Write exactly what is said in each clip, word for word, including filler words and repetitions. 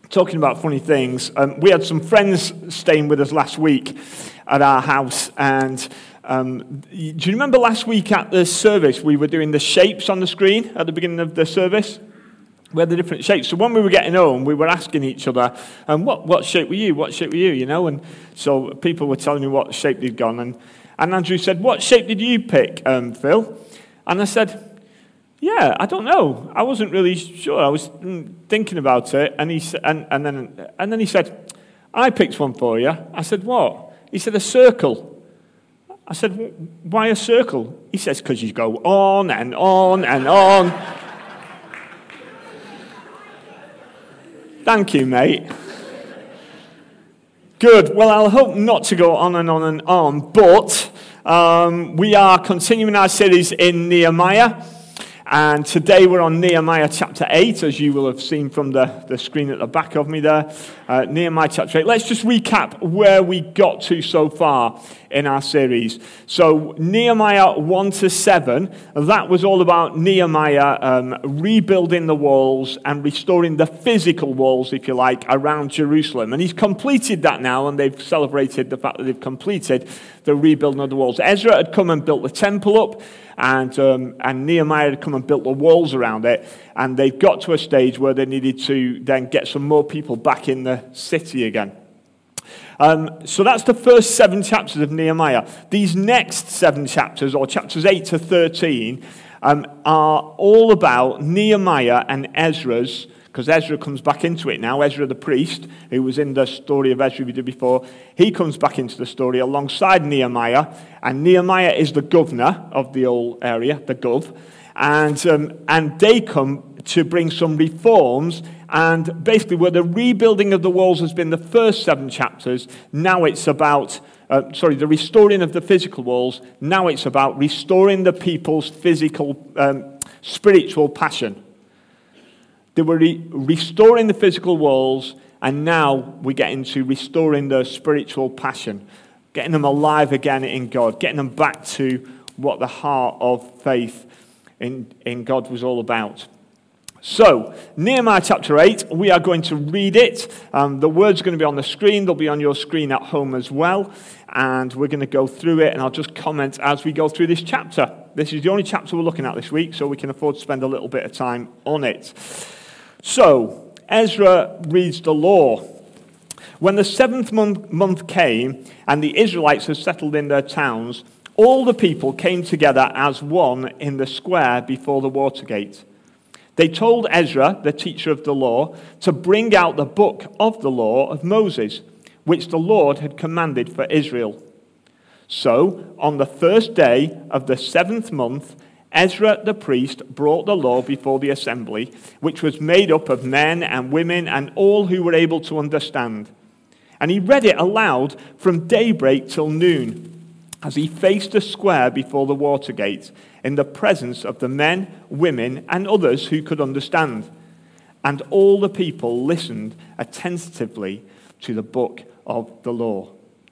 talking about funny things, um, we had some friends staying with us last week at our house, and um, do you remember last week at the service we were doing the shapes on the screen at the beginning of the service? We had the different shapes. So when we were getting home, we were asking each other, um, what, what shape were you? What shape were you? You know, and so people were telling me what shape they'd gone. And, and Andrew said, what shape did you pick, um, Phil? And I said, yeah, I don't know. I wasn't really sure. I was thinking about it. And he said, and, and then and then he said, I picked one for you. I said, what? He said, a circle. I said, why a circle? He says, because you go on and on and on. Thank you, mate. Good. Well, I'll hope not to go on and on and on, but um, we are continuing our series in Nehemiah, and today we're on Nehemiah chapter eight, as you will have seen from the, the screen at the back of me there. Uh, Nehemiah chapter eight. Let's just recap where we got to so far in our series. So Nehemiah one to seven, that was all about Nehemiah um, rebuilding the walls and restoring the physical walls, if you like, around Jerusalem. And he's completed that now, and they've celebrated the fact that they've completed the rebuilding of the walls. Ezra had come and built the temple up, and um, and Nehemiah had come and built the walls around it, and they got to a stage where they needed to then get some more people back in the city again. Um, so that's the first seven chapters of Nehemiah. These next seven chapters, or chapters eight to thirteen, um, are all about Nehemiah and Ezra's, because Ezra comes back into it now. Ezra the priest, who was in the story of Ezra we did before, he comes back into the story alongside Nehemiah, and Nehemiah is the governor of the whole area, the gov, and um, and they come to bring some reforms. And basically, where the rebuilding of the walls has been the first seven chapters, now it's about, uh, sorry, the restoring of the physical walls, now it's about restoring the people's physical, um, spiritual passion. They were re- restoring the physical walls, and now we get into restoring the spiritual passion, getting them alive again in God, getting them back to what the heart of faith in, in God was all about. So, Nehemiah chapter eight, we are going to read it. Um, the words are going to be on the screen. They'll be on your screen at home as well. And we're going to go through it, and I'll just comment as we go through this chapter. This is the only chapter we're looking at this week, so we can afford to spend a little bit of time on it. So, Ezra reads the law. When the seventh month, month came, and the Israelites had settled in their towns, all the people came together as one in the square before the water gate. They told Ezra, the teacher of the law, to bring out the book of the law of Moses, which the Lord had commanded for Israel. So, on the first day of the seventh month, Ezra the priest brought the law before the assembly, which was made up of men and women and all who were able to understand. And he read it aloud from daybreak till noon, as he faced the square before the water gate, in the presence of the men, women, and others who could understand. And all the people listened attentively to the book of the law.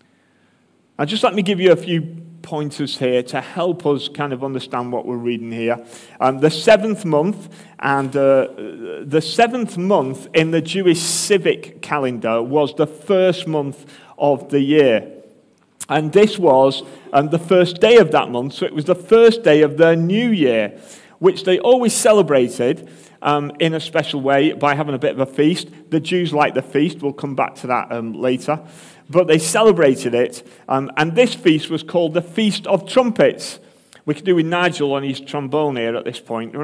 Now, just let me give you a few pointers here to help us kind of understand what we're reading here. Um, the seventh month, and uh, the seventh month in the Jewish civic calendar was the first month of the year. And this was um, the first day of that month, so it was the first day of their new year, which they always celebrated um, in a special way by having a bit of a feast. The Jews like the feast, we'll come back to that um, later. But they celebrated it, um, and this feast was called the Feast of Trumpets. We could do with Nigel on his trombone here at this point.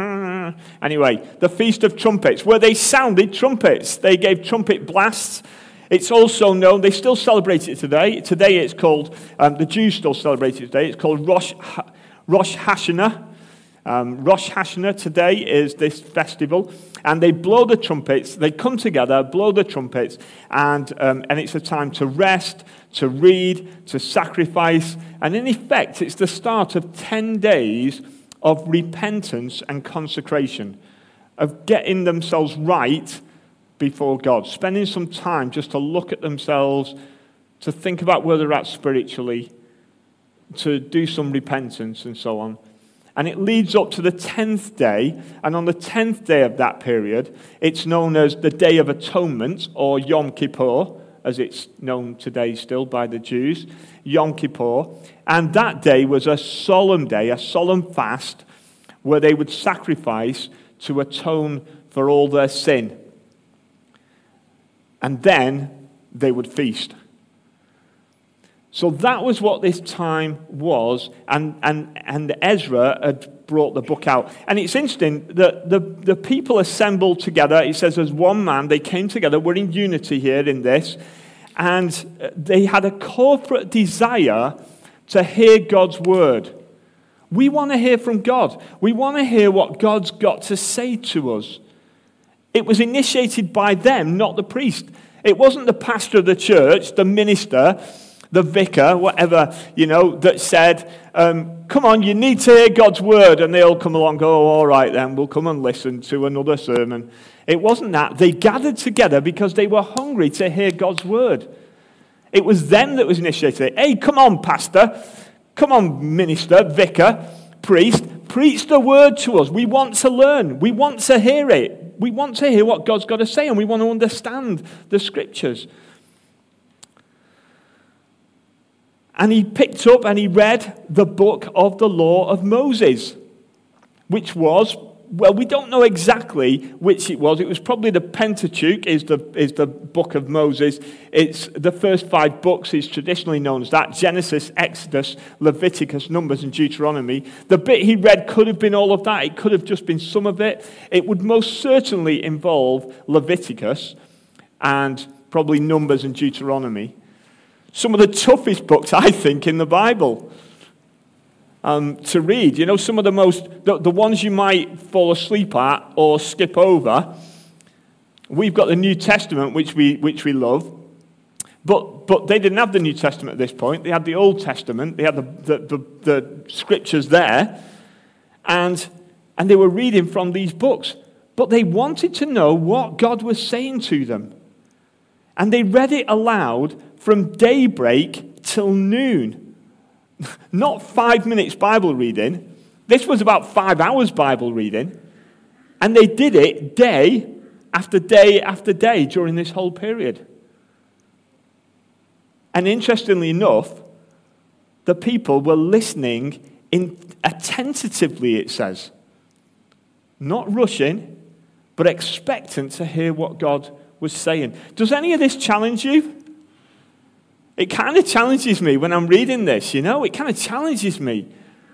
Anyway, the Feast of Trumpets, where they sounded trumpets. They gave trumpet blasts. It's also known, they still celebrate it today. Today it's called, um, the Jews still celebrate it today. It's called Rosh, Rosh Hashanah. Um, Rosh Hashanah today is this festival. And they blow the trumpets. They come together, blow the trumpets. And, um, and it's a time to rest, to read, to sacrifice. And in effect, it's the start of ten days of repentance and consecration, of getting themselves right before God, spending some time just to look at themselves, to think about where they're at spiritually, to do some repentance and so on. And it leads up to the tenth day, and on the tenth day of that period, it's known as the Day of Atonement, or Yom Kippur, as it's known today still by the Jews, Yom Kippur. And that day was a solemn day, a solemn fast, where they would sacrifice to atone for all their sin. And then they would feast. So that was what this time was, and, and, and Ezra had brought the book out. And it's interesting that the, the people assembled together, it says as one man, they came together, we're in unity here in this, and they had a corporate desire to hear God's word. We want to hear from God. We want to hear what God's got to say to us. It was initiated by them, not the priest. It wasn't the pastor of the church, the minister, the vicar, whatever, you know, that said, um, come on, you need to hear God's word. And they all come along and go, oh, all right then, we'll come and listen to another sermon. It wasn't that. They gathered together because they were hungry to hear God's word. It was them that was initiated. Hey, come on, pastor. Come on, minister, vicar, priest. Preach the word to us. We want to learn. We want to hear it. We want to hear what God's got to say, and we want to understand the scriptures. And he picked up and he read the book of the law of Moses, which was, well, we don't know exactly which it was. It was probably the Pentateuch is the, is the book of Moses. It's the first five books is traditionally known as that. Genesis, Exodus, Leviticus, Numbers, and Deuteronomy. The bit he read could have been all of that. It could have just been some of it. It would most certainly involve Leviticus and probably Numbers and Deuteronomy. Some of the toughest books, I think, in the Bible um, to read. You know, some of the most, the, the ones you might fall asleep at or skip over. We've got the New Testament, which we which we love. But but they didn't have the New Testament at this point. They had the Old Testament. They had the, the, the, the scriptures there. And, and they were reading from these books. But they wanted to know what God was saying to them. And they read it aloud from daybreak till noon. Not five minutes Bible reading. This was about five hours Bible reading. And they did it day after day after day during this whole period. And interestingly enough, the people were listening in attentively, it says. Not rushing, but expectant to hear what God was saying. Does any of this challenge you? It kind of challenges me when I'm reading this, you know? It kind of challenges me.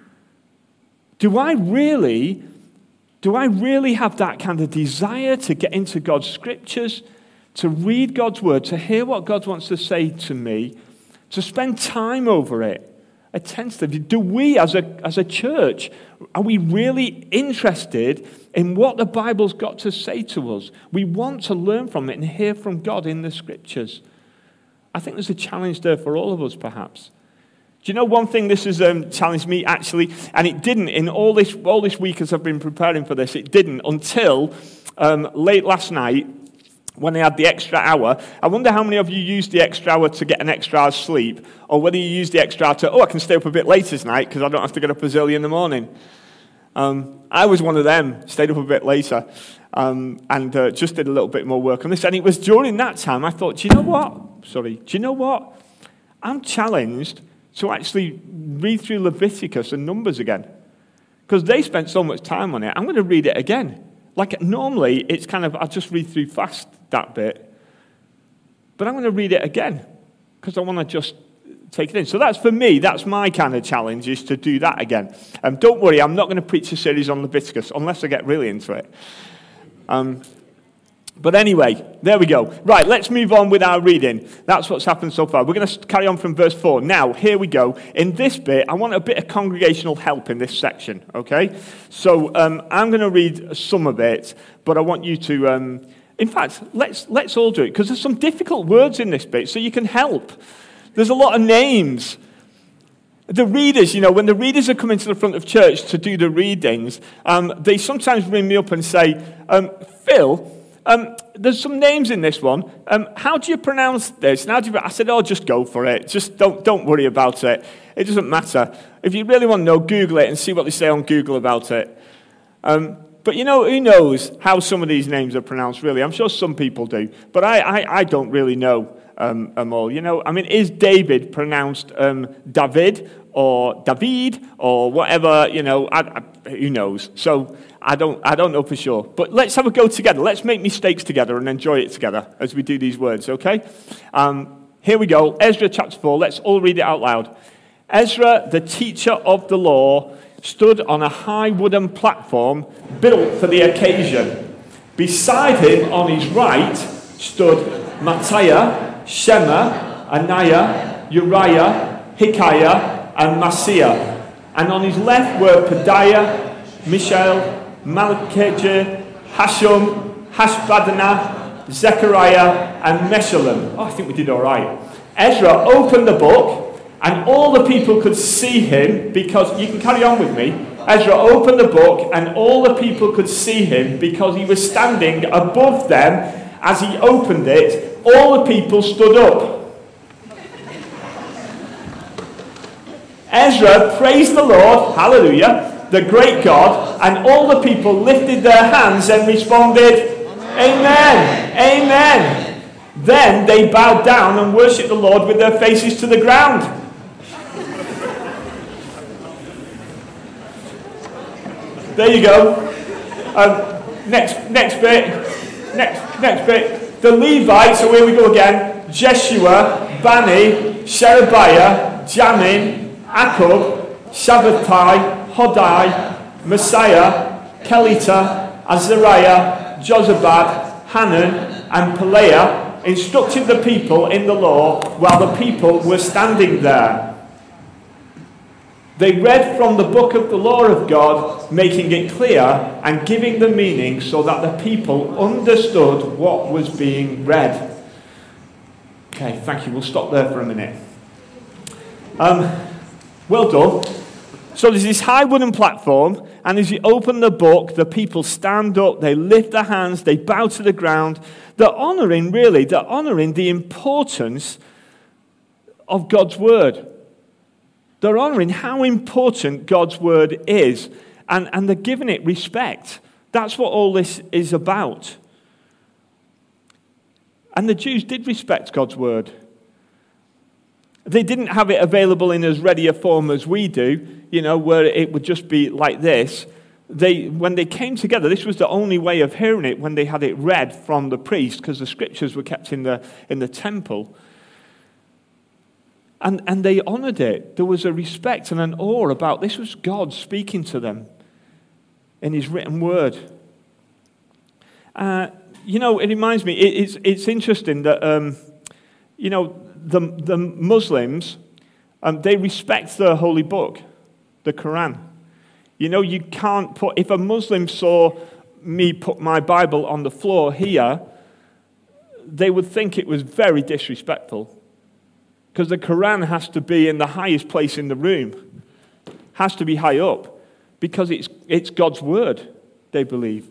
Do I really, do I really have that kind of desire to get into God's scriptures, to read God's word, to hear what God wants to say to me, to spend time over it, attentively? Do we as a, as a church, are we really interested in what the Bible's got to say to us? We want to learn from it and hear from God in the scriptures. I think there's a challenge there for all of us, perhaps. Do you know one thing this has um, challenged me, actually? And it didn't in all this all this week as I've been preparing for this. It didn't until um, late last night when I had the extra hour. I wonder how many of you used the extra hour to get an extra hour's sleep, or whether you used the extra hour to, oh, I can stay up a bit later tonight because I don't have to get up as early in the morning. Um, I was one of them, stayed up a bit later, um, and uh, just did a little bit more work on this. And it was during that time I thought, do you know what? Sorry, do you know what? I'm challenged to actually read through Leviticus and Numbers again. Because they spent so much time on it. I'm going to read it again. Like normally, it's kind of, I'll just read through fast that bit. But I'm going to read it again. Because I want to just take it in. So that's for me, that's my kind of challenge, is to do that again. Um, don't worry, I'm not going to preach a series on Leviticus, unless I get really into it. Um... But anyway, there we go. Right, let's move on with our reading. That's what's happened so far. We're going to carry on from verse four. Now, here we go. In this bit, I want a bit of congregational help in this section, okay? So um, I'm going to read some of it, but I want you to... Um, in fact, let's, let's all do it, because there's some difficult words in this bit, so you can help. There's a lot of names. The readers, you know, when the readers are coming to the front of church to do the readings, um, they sometimes ring me up and say, um, Phil... Um, there's some names in this one. Um, how do you pronounce this? And how do you, I said, oh, just go for it. Just don't don't worry about it. It doesn't matter. If you really want to know, Google it and see what they say on Google about it. Um, but you know, who knows how some of these names are pronounced, really? I'm sure some people do. But I, I, I don't really know um, them all. You know, I mean, is David pronounced um, David or David or whatever? You know, I, I, who knows? So I don't, I don't know for sure. But let's have a go together. Let's make mistakes together and enjoy it together as we do these words, okay? Um, here we go. Ezra chapter four. Let's all read it out loud. Ezra, the teacher of the law, stood on a high wooden platform built for the occasion. Beside him, on his right, stood Mattaiah, Shema, Ananiah, Uriah, Hilkiah, and Maaseiah. And on his left were Pedaiah, Mishael, Malchijah, Hashum, Hashbaddanah, Zechariah, and Meshullam. Oh, I think we did all right. Ezra opened the book, and all the people could see him because, you can carry on with me. Ezra opened the book, and all the people could see him because he was standing above them as he opened it. All the people stood up. Ezra praised the Lord, hallelujah, the great God, and all the people lifted their hands and responded, Amen, Amen. Then they bowed down and worshipped the Lord with their faces to the ground. There you go. Um, next, next bit. Next, next bit. The Levites. So here we go again. Jeshua, Bani, Sherebiah, Jamin, Akub, Shabbatai, Hodai, Messiah, Kelita, Azariah, Jozabad, Hanan, and Pelaiah instructed the people in the law while the people were standing there. They read from the book of the law of God, making it clear and giving the meaning so that the people understood what was being read. Okay, thank you. We'll stop there for a minute. Um, well done. So there's this high wooden platform, and as you open the book, the people stand up, they lift their hands, they bow to the ground. They're honouring, really, they're honouring the importance of God's word. They're honouring how important God's word is, and, and they're giving it respect. That's what all this is about. And the Jews did respect God's word. They didn't have it available in as ready a form as we do, you know, where it would just be like this. They, when they came together, this was the only way of hearing it when they had it read from the priest, because the scriptures were kept in the, in the temple. And, and they honoured it. There was a respect and an awe about this was God speaking to them in his written word. Uh, you know, it reminds me, it, it's, it's interesting that, um, you know, the, the Muslims, um, they respect the holy book, the Quran. You know, you can't put, if a Muslim saw me put my Bible on the floor here, they would think it was very disrespectful. Because the Quran has to be in the highest place in the room. Has to be high up. Because it's, it's God's word, they believe.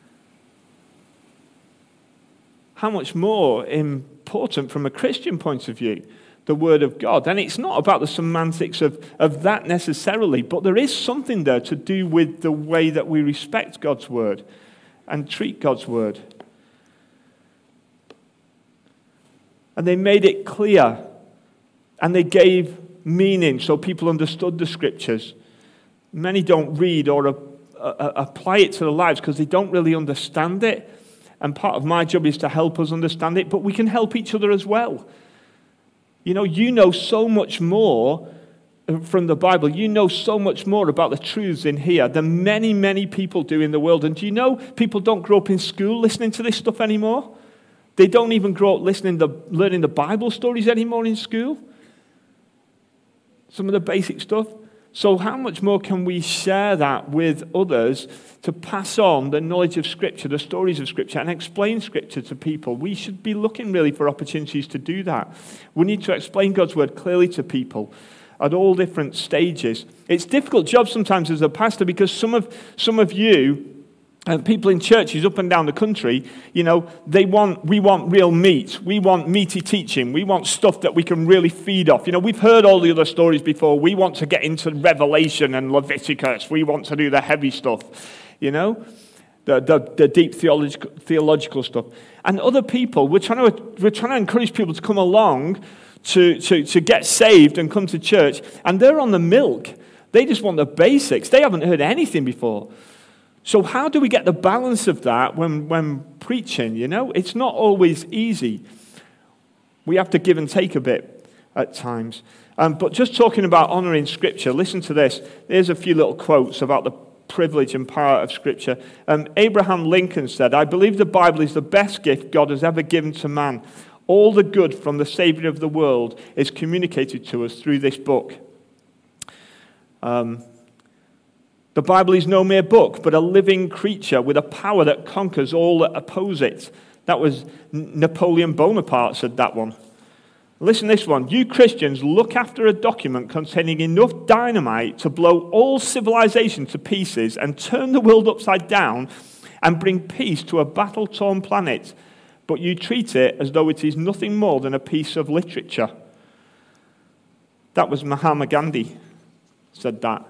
How much more important from a Christian point of view, the word of God. And it's not about the semantics of, of that necessarily, but there is something there to do with the way that we respect God's word and treat God's word. And they made it clear. And they gave meaning so people understood the scriptures. Many don't read or uh, uh, apply it to their lives because they don't really understand it. And part of my job is to help us understand it, but we can help each other as well. You know, you know so much more from the Bible. You know so much more about the truths in here than many, many people do in the world. And do you know people don't grow up in school listening to this stuff anymore? They don't even grow up listening to, learning the Bible stories anymore in school. Some of the basic stuff. So how much more can we share that with others to pass on the knowledge of Scripture, the stories of Scripture, and explain Scripture to people? We should be looking really for opportunities to do that. We need to explain God's word clearly to people at all different stages. It's a difficult job sometimes as a pastor because some of, some of you Uh, people in churches up and down the country, you know, they want, we want real meat. We want meaty teaching. We want stuff that we can really feed off. You know, we've heard all the other stories before. We want to get into Revelation and Leviticus. We want to do the heavy stuff, you know, the, the, the deep theological, theological stuff. And other people, we're trying to, we're trying to encourage people to come along to, to, to get saved and come to church. And they're on the milk. They just want the basics. They haven't heard anything before. So how do we get the balance of that when, when preaching, you know? It's not always easy. We have to give and take a bit at times. Um, but just talking about honoring Scripture, listen to this. Here's a few little quotes about the privilege and power of Scripture. Um, Abraham Lincoln said, "I believe the Bible is the best gift God has ever given to man. All the good from the Savior of the world is communicated to us through this book." Um... The Bible is no mere book, but a living creature with a power that conquers all that oppose it. That was Napoleon Bonaparte said that one. Listen to this one. "You Christians look after a document containing enough dynamite to blow all civilization to pieces and turn the world upside down and bring peace to a battle-torn planet. But you treat it as though it is nothing more than a piece of literature." That was Mahatma Gandhi said that.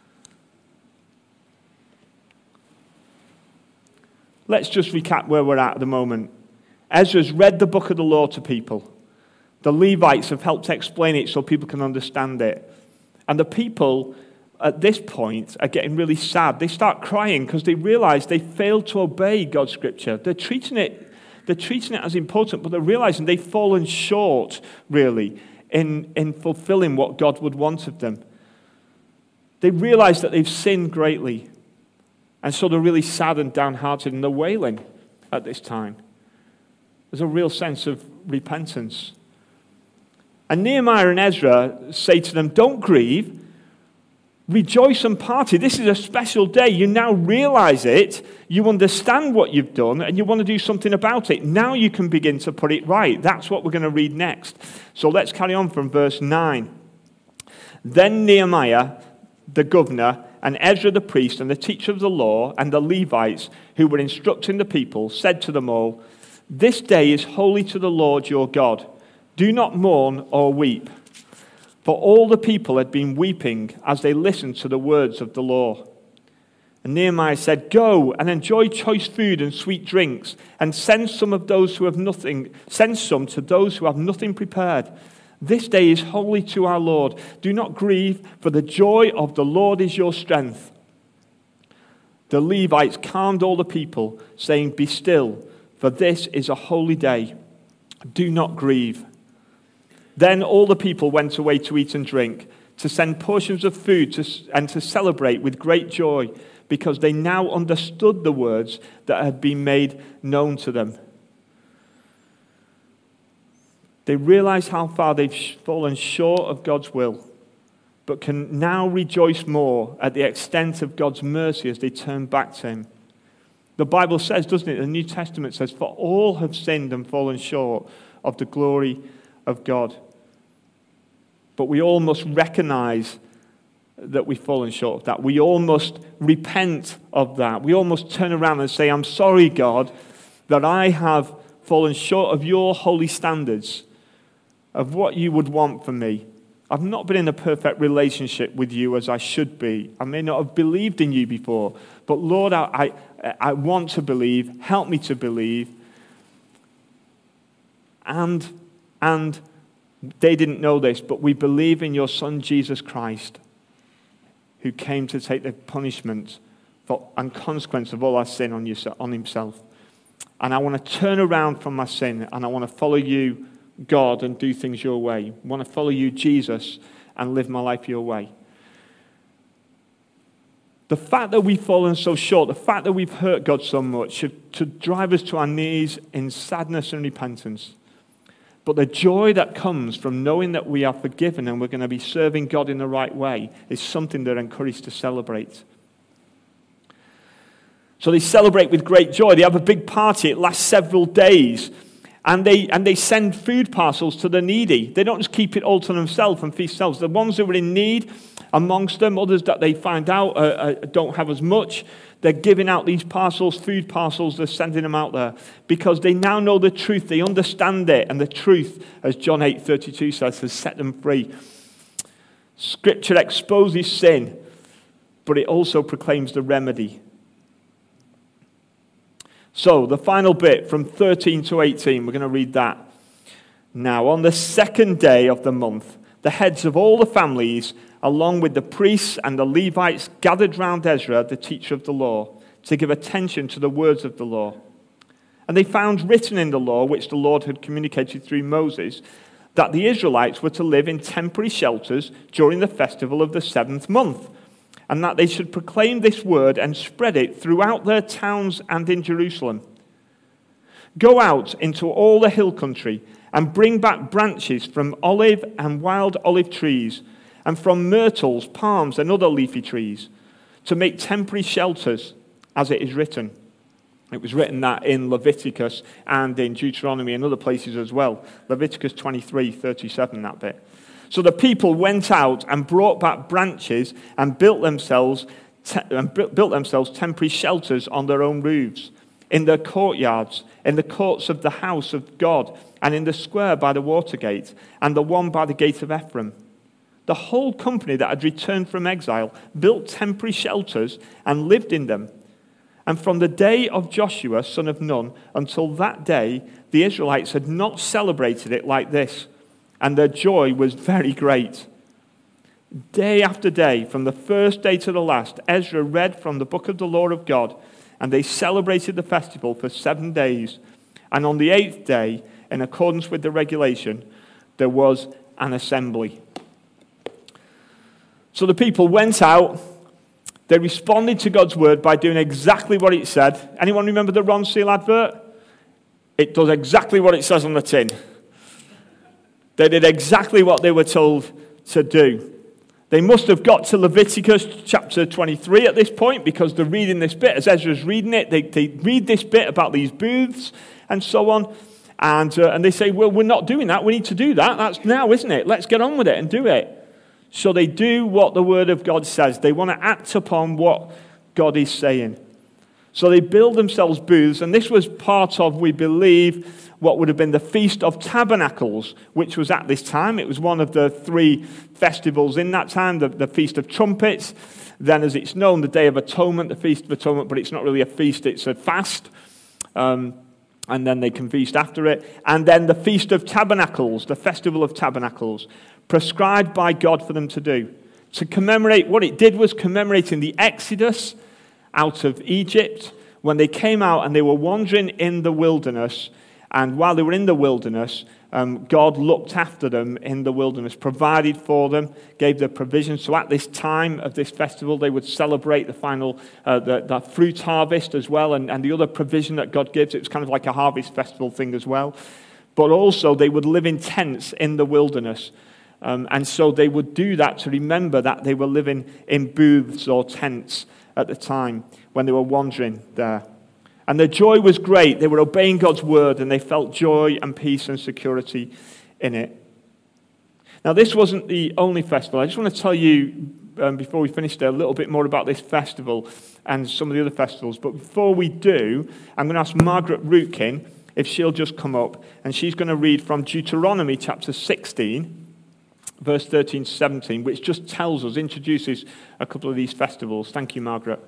Let's just recap where we're at at the moment. Ezra's read the book of the law to people. The Levites have helped explain it so people can understand it. And the people at this point are getting really sad. They start crying because they realize they failed to obey God's scripture. They're treating it, they're treating it as important, but they're realizing they've fallen short, really, in, in fulfilling what God would want of them. They realize that they've sinned greatly. And so they're really sad and downhearted, and they're wailing at this time. There's a real sense of repentance. And Nehemiah and Ezra say to them, "Don't grieve. Rejoice and party. This is a special day. You now realize it. You understand what you've done, and you want to do something about it. Now you can begin to put it right." That's what we're going to read next. So let's carry on from verse nine. "Then Nehemiah, the governor, and Ezra the priest, and the teacher of the law, and the Levites, who were instructing the people, said to them all, 'This day is holy to the Lord your God. Do not mourn or weep.' For all the people had been weeping as they listened to the words of the law. And Nehemiah said, 'Go and enjoy choice food and sweet drinks, and send some of those who have nothing, send some to those who have nothing prepared. This day is holy to our Lord. Do not grieve, for the joy of the Lord is your strength.' The Levites calmed all the people, saying, 'Be still, for this is a holy day. Do not grieve.' Then all the people went away to eat and drink, to send portions of food to, and to celebrate with great joy, because they now understood the words that had been made known to them." They realize how far they've fallen short of God's will, but can now rejoice more at the extent of God's mercy as they turn back to him. The Bible says, doesn't it? The New Testament says, "For all have sinned and fallen short of the glory of God." But we all must recognize that we've fallen short of that. We all must repent of that. We all must turn around and say, "I'm sorry, God, that I have fallen short of your holy standards, of what you would want from me. I've not been in a perfect relationship with you as I should be. I may not have believed in you before, but Lord, I, I, I want to believe. Help me to believe." And, and they didn't know this, but we believe in your Son, Jesus Christ, who came to take the punishment for, and consequence of all our sin on, yourself, on himself. And I want to turn around from my sin, and I want to follow you, God, and do things your way. I want to follow you, Jesus, and live my life your way. The fact that we've fallen so short, the fact that we've hurt God so much should to drive us to our knees in sadness and repentance. But the joy that comes from knowing that we are forgiven and we're going to be serving God in the right way is something they're encouraged to celebrate. So they celebrate with great joy. They have a big party. It lasts several days. And they and they send food parcels to the needy. They don't just keep it all to themselves and feast themselves. The ones who are in need amongst them, others that they find out uh, uh, don't have as much, They're giving out these parcels, food parcels, they're sending them out there because they now know the truth. They understand it. And the truth, as John eight thirty-two says, has set them free. Scripture exposes sin, but it also proclaims the remedy. So the final bit from thirteen to eighteen, we're going to read that. Now, on the second day of the month, the heads of all the families, along with the priests and the Levites, gathered round Ezra, the teacher of the law, to give attention to the words of the law. And they found written in the law, which the Lord had communicated through Moses, that the Israelites were to live in temporary shelters during the festival of the seventh month, and that they should proclaim this word and spread it throughout their towns and in Jerusalem. Go out into all the hill country and bring back branches from olive and wild olive trees, and from myrtles, palms, and other leafy trees, to make temporary shelters, as it is written. It was written that in Leviticus and in Deuteronomy and other places as well. Leviticus twenty-three thirty-seven, that bit. So the people went out and brought back branches and built themselves te- and built themselves temporary shelters on their own roofs, in their courtyards, in the courts of the house of God, and in the square by the water gate, and the one by the gate of Ephraim. The whole company that had returned from exile built temporary shelters and lived in them. And from the day of Joshua, son of Nun, until that day, the Israelites had not celebrated it like this, and their joy was very great. Day after day, from the first day to the last, Ezra read from the book of the law of God, and they celebrated the festival for seven days. And on the eighth day, in accordance with the regulation, there was an assembly. So the people went out. They responded to God's word by doing exactly what it said. Anyone remember the Ron Seal advert? It does exactly what it says on the tin. They did exactly what they were told to do. They must have got to Leviticus chapter twenty-three at this point, because they're reading this bit. As Ezra's reading it, they, they read this bit about these booths and so on. And, uh, and they say, well, we're not doing that. We need to do that. That's now, isn't it? Let's get on with it and do it. So they do what the word of God says. They want to act upon what God is saying. So they build themselves booths, and this was part of, we believe, what would have been the Feast of Tabernacles, which was at this time. It was one of the three festivals in that time, the, the Feast of Trumpets. Then, as it's known, the Day of Atonement, the Feast of Atonement, but it's not really a feast, it's a fast. Um, and then they can feast after it. And then the Feast of Tabernacles, the Festival of Tabernacles, prescribed by God for them to do. To commemorate, what it did was commemorating the Exodus out of Egypt, when they came out and they were wandering in the wilderness. And while they were in the wilderness, um, God looked after them in the wilderness, provided for them, gave their provisions. So at this time of this festival, they would celebrate the final uh, the, the fruit harvest as well, and, and the other provision that God gives. It was kind of like a harvest festival thing as well. But also they would live in tents in the wilderness. Um, and so they would do that to remember that they were living in booths or tents at the time when they were wandering there. And their joy was great. They were obeying God's word, and they felt joy and peace and security in it. Now, this wasn't the only festival. I just want to tell you, um, before we finish there, a little bit more about this festival and some of the other festivals. But before we do, I'm going to ask Margaret Rootkin if she'll just come up, and she's going to read from Deuteronomy chapter sixteen, verse thirteen to seventeen, which just tells us, introduces a couple of these festivals. Thank you, Margaret.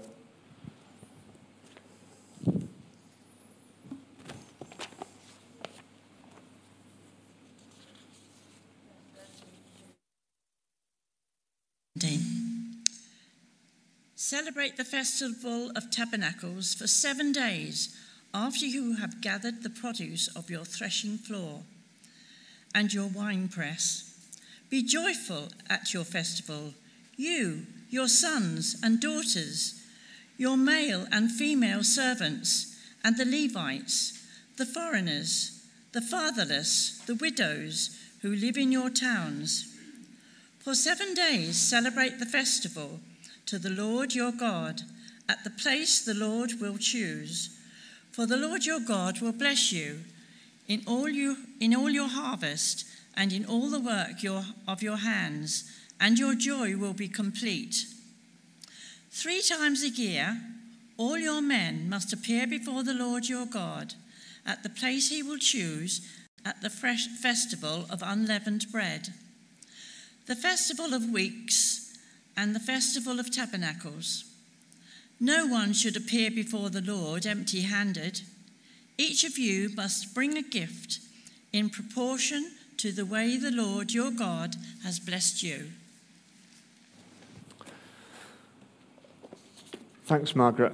Celebrate the festival of tabernacles for seven days after you have gathered the produce of your threshing floor and your winepress. Be joyful at your festival, you, your sons and daughters, your male and female servants, and the Levites, the foreigners, the fatherless, the widows who live in your towns. For seven days celebrate the festival to the Lord your God at the place the Lord will choose. For the Lord your God will bless you in all you in all your harvest and in all the work your, of your hands, and your joy will be complete. Three times a year, all your men must appear before the Lord your God at the place he will choose at the fresh festival of unleavened bread, the festival of weeks, and the festival of tabernacles. No one should appear before the Lord empty-handed. Each of you must bring a gift in proportion to the way the Lord your God has blessed you. Thanks, Margaret.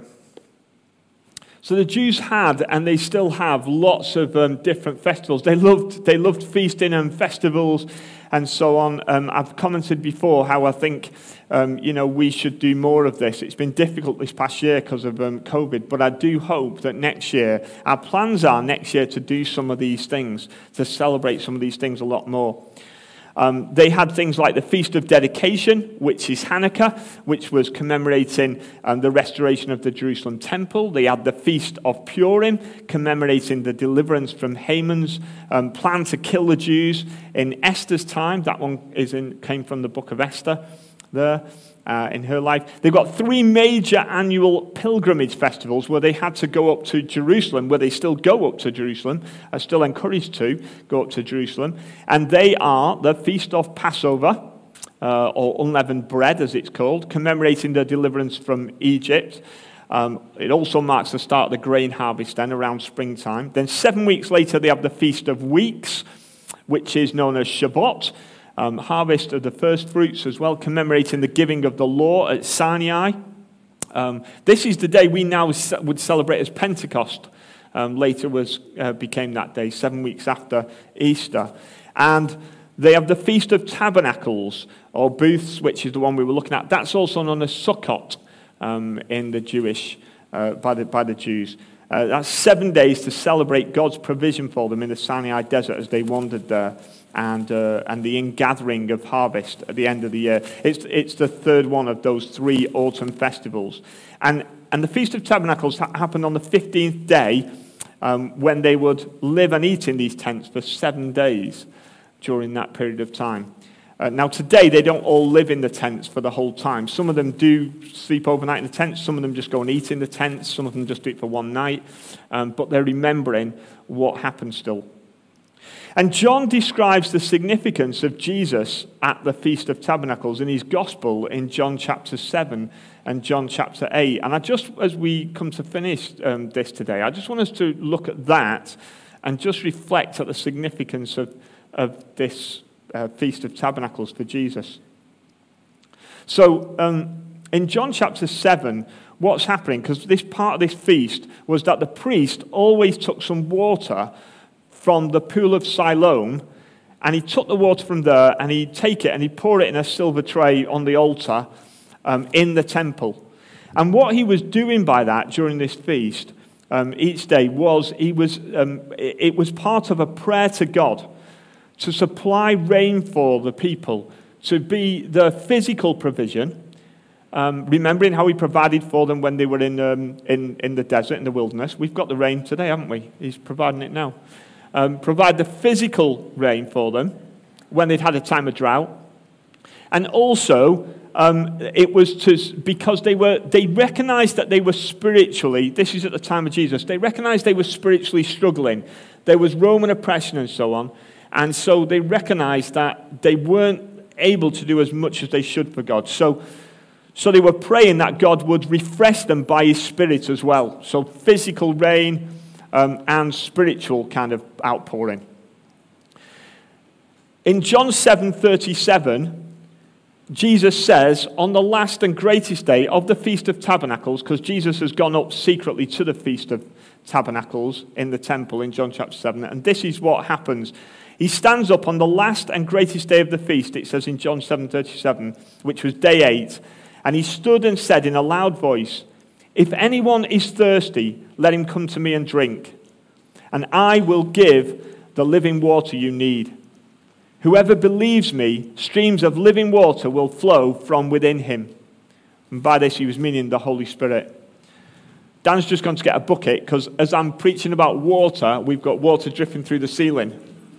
So the Jews had, and they still have, lots of um, different festivals. They loved, they loved feasting and festivals and so on. Um, I've commented before how I think, um, you know, we should do more of this. It's been difficult this past year because of um, COVID, but I do hope that next year, our plans are next year to do some of these things, to celebrate some of these things a lot more. Um, they had things like the Feast of Dedication, which is Hanukkah, which was commemorating um, the restoration of the Jerusalem temple. They had the Feast of Purim, commemorating the deliverance from Haman's um, plan to kill the Jews in Esther's time. That one is in, came from the book of Esther there. Uh, in her life. They've got three major annual pilgrimage festivals where they had to go up to Jerusalem, where they still go up to Jerusalem, are still encouraged to go up to Jerusalem. And they are the Feast of Passover, uh, or unleavened bread as it's called, commemorating the deliverance from Egypt. Um, it also marks the start of the grain harvest then around springtime. Then seven weeks later they have the Feast of Weeks, which is known as Shavuot. Um, harvest of the first fruits as well, commemorating the giving of the law at Sinai. Um, this is the day we now would celebrate as Pentecost. Um, later was uh, became that day, seven weeks after Easter. And they have the Feast of Tabernacles, or Booths, which is the one we were looking at. That's also known as Sukkot um, in the Jewish, uh, by the by the Jews. Uh, that's seven days to celebrate God's provision for them in the Sinai desert as they wandered there. And uh, and the ingathering of harvest at the end of the year. It's it's the third one of those three autumn festivals. And and the Feast of Tabernacles ha- happened on the fifteenth day um, when they would live and eat in these tents for seven days during that period of time. Uh, now today they don't all live in the tents for the whole time. Some of them do sleep overnight in the tents. Some of them just go and eat in the tents. Some of them just do it for one night. Um, but they're remembering what happened still. And John describes the significance of Jesus at the Feast of Tabernacles in his gospel in John chapter seven and John chapter eight. And I just, as we come to finish um, this today, I just want us to look at that and just reflect at the significance of, of this uh, Feast of Tabernacles for Jesus. So um, in John chapter seven, what's happening, because this part of this feast was that the priest always took some water from the pool of Siloam, and he took the water from there, and he'd take it, and he'd pour it in a silver tray on the altar um, in the temple. And what he was doing by that during this feast um, each day was, he was um, it was part of a prayer to God to supply rain for the people, to be the physical provision, um, remembering how he provided for them when they were in, um, in, in the desert, in the wilderness. We've got the rain today, haven't we? He's providing it now. Um, provide the physical rain for them when they'd had a time of drought. And also, um, it was to, because they were, they recognized that they were spiritually, this is at the time of Jesus, they recognized they were spiritually struggling. There was Roman oppression and so on. And so they recognized that they weren't able to do as much as they should for God. So, so they were praying that God would refresh them by his Spirit as well. So physical rain, Um, and spiritual kind of outpouring. In John seven thirty-seven, Jesus says, on the last and greatest day of the Feast of Tabernacles, because Jesus has gone up secretly to the Feast of Tabernacles in the temple in John chapter seven, and this is what happens. He stands up on the last and greatest day of the feast, it says in John seven thirty-seven, which was day eight, and he stood and said in a loud voice, "If anyone is thirsty, let him come to me and drink, and I will give the living water you need. Whoever believes me, streams of living water will flow from within him." And by this he was meaning the Holy Spirit. Dan's just gone to get a bucket, because as I'm preaching about water, we've got water dripping through the ceiling.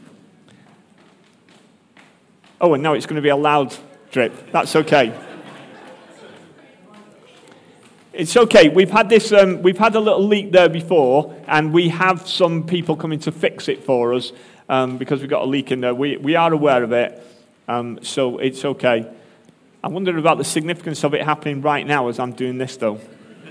Oh, and now it's going to be a loud drip. That's okay. It's okay. We've had this. Um, we've had a little leak there before, and we have some people coming to fix it for us um, because we've got a leak in there. We we are aware of it, um, so it's okay. I wondered about the significance of it happening right now as I'm doing this, though.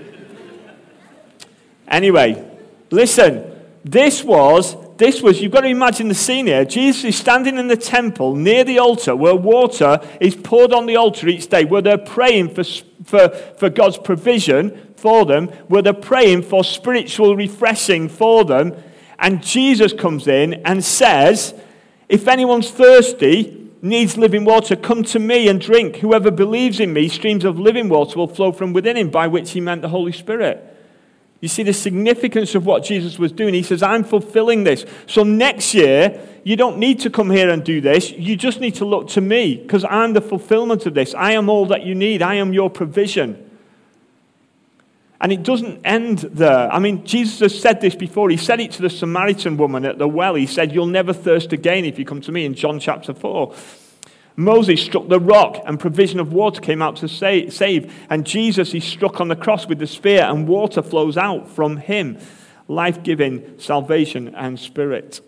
Anyway, listen. This was. This was, you've got to imagine the scene here. Jesus is standing in the temple near the altar where water is poured on the altar each day, where they're praying for, for, for God's provision for them, where they're praying for spiritual refreshing for them. And Jesus comes in and says, if anyone's thirsty, needs living water, come to me and drink. Whoever believes in me, streams of living water will flow from within him, by which he meant the Holy Spirit. You see the significance of what Jesus was doing. He says, I'm fulfilling this. So next year, you don't need to come here and do this. You just need to look to me, because I'm the fulfillment of this. I am all that you need. I am your provision. And it doesn't end there. I mean, Jesus has said this before. He said it to the Samaritan woman at the well. He said, you'll never thirst again if you come to me, in John chapter four. Moses struck the rock and provision of water came out to save. And Jesus, he struck on the cross with the spear and water flows out from him. Life-giving salvation and spirit.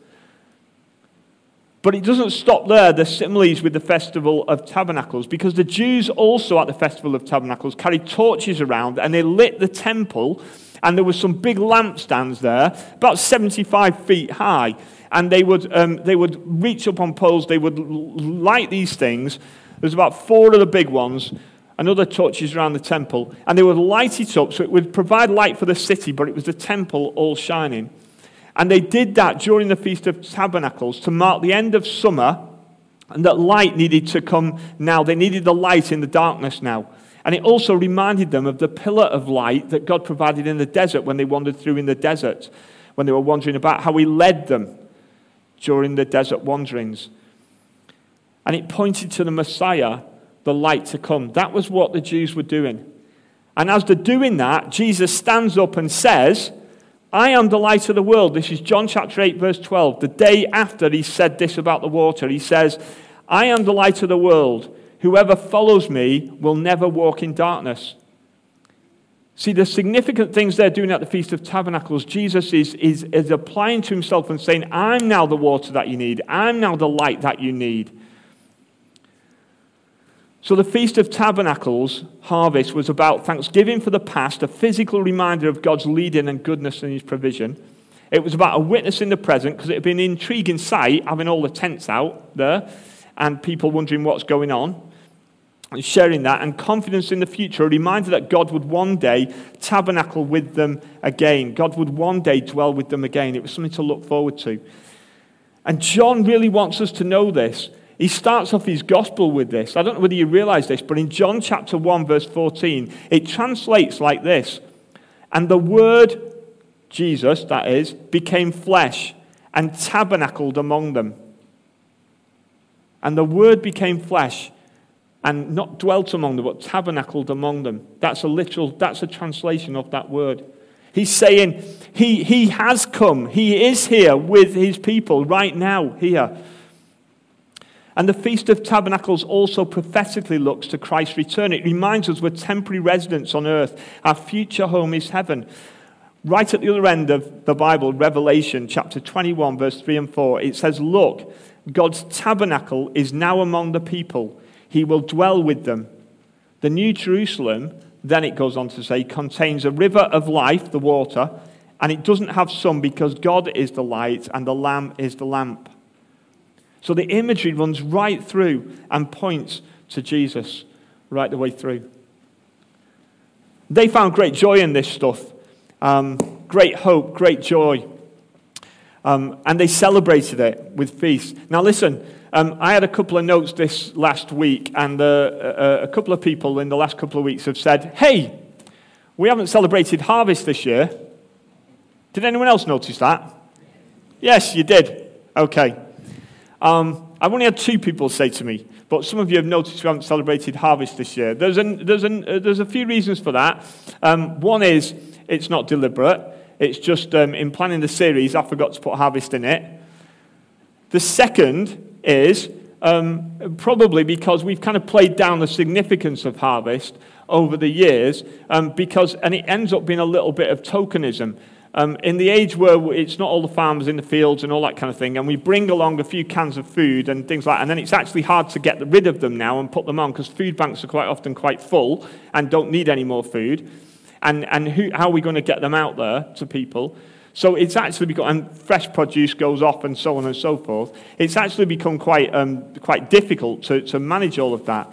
But it doesn't stop there, the similes with the Festival of Tabernacles, because the Jews also at the Festival of Tabernacles carried torches around and they lit the temple, and there were some big lampstands there, about seventy-five feet high. And they would um, they would reach up on poles, they would light these things. There's about four of the big ones, and other torches around the temple. And they would light it up, so it would provide light for the city, but it was the temple all shining. And they did that during the Feast of Tabernacles to mark the end of summer, and that light needed to come now. They needed the light in the darkness now. And it also reminded them of the pillar of light that God provided in the desert when they wandered through in the desert, when they were wandering about, how he led them during the desert wanderings. And it pointed to the Messiah, the light to come. That was what the Jews were doing. And as they're doing that, Jesus stands up and says, I am the light of the world. This is John chapter eight, verse twelve. The day after he said this about the water, he says, I am the light of the world. Whoever follows me will never walk in darkness. See, the significant things they're doing at the Feast of Tabernacles, Jesus is, is, is applying to himself and saying, I'm now the water that you need. I'm now the light that you need. So the Feast of Tabernacles harvest was about thanksgiving for the past, a physical reminder of God's leading and goodness and his provision. It was about a witness in the present, because it had been an intriguing sight, having all the tents out there and people wondering what's going on. And sharing that, and confidence in the future, a reminder that God would one day tabernacle with them again. God would one day dwell with them again. It was something to look forward to. And John really wants us to know this. He starts off his gospel with this. I don't know whether you realize this, but in John chapter one, verse fourteen, it translates like this. And the word, Jesus, that is, became flesh and tabernacled among them. And the word became flesh and not dwelt among them, but tabernacled among them. That's a literal, that's a translation of that word. He's saying he, he has come. He is here with his people right now, here. And the Feast of Tabernacles also prophetically looks to Christ's return. It reminds us we're temporary residents on earth. Our future home is heaven. Right at the other end of the Bible, Revelation chapter twenty-one, verse three and four, it says, look, God's tabernacle is now among the people. He will dwell with them. The New Jerusalem, then it goes on to say, contains a river of life, the water, and it doesn't have sun because God is the light and the Lamb is the lamp. So the imagery runs right through and points to Jesus right the way through. They found great joy in this stuff, um, great hope, great joy, um, and they celebrated it with feasts. Now listen, Um, I had a couple of notes this last week, and uh, a, a couple of people in the last couple of weeks have said, hey, we haven't celebrated harvest this year. Did anyone else notice that? Yes, you did. Okay. Um, I've only had two people say to me, but some of you have noticed we haven't celebrated harvest this year. There's, an, there's, an, uh, there's a few reasons for that. Um, one is it's not deliberate. It's just um, in planning the series, I forgot to put harvest in it. The second is um, probably because we've kind of played down the significance of harvest over the years, um, because, and it ends up being a little bit of tokenism. Um, in the age where it's not all the farmers in the fields and all that kind of thing, and we bring along a few cans of food and things like that, and then it's actually hard to get rid of them now and put them on because food banks are quite often quite full and don't need any more food. And, and who, how are we going to get them out there to people? So it's actually become, and fresh produce goes off and so on and so forth. It's actually become quite, um, quite difficult to, to manage all of that.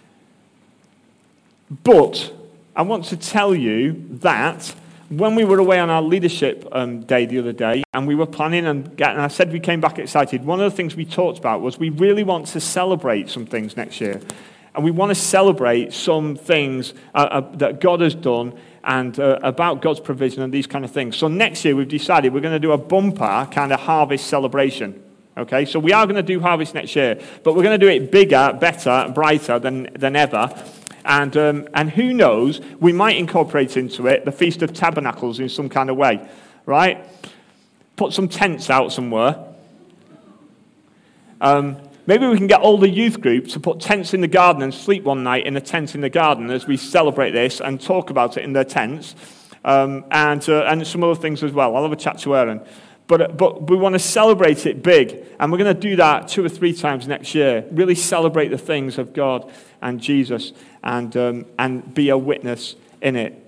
But I want to tell you that when we were away on our leadership um, day the other day, and we were planning and, get, and I said we came back excited, one of the things we talked about was we really want to celebrate some things next year. And we want to celebrate some things uh, uh, that God has done and uh, about God's provision and these kind of things. So next year we've decided we're going to do a bumper kind of harvest celebration. Okay, so we are going to do harvest next year, but we're going to do it bigger, better, brighter than, than ever. And um, and who knows, we might incorporate into it the Feast of Tabernacles in some kind of way, right? Put some tents out somewhere. Um, maybe we can get all the youth groups to put tents in the garden and sleep one night in a tent in the garden as we celebrate this and talk about it in their tents, um, and uh, and some other things as well. I'll have a chat to Aaron. But, but we want to celebrate it big, and we're going to do that two or three times next year. Really celebrate the things of God and Jesus, and um, and be a witness in it.